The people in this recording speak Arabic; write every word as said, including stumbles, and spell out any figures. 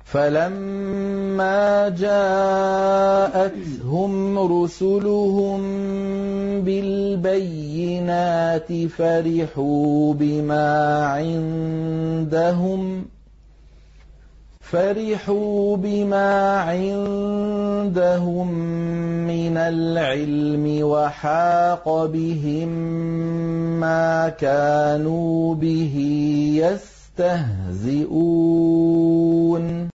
فَلَمَّا جَاءَتْهُمْ رُسُلُهُم بِالْبَيِّنَاتِ فَرِحُوا بِمَا عِندَهُم فَرِحُوا بِمَا عِندَهُم مِّنَ الْعِلْمِ وَحَاقَ بِهِم مَّا كَانُوا بِهِ يَسْتَهْزِئُونَ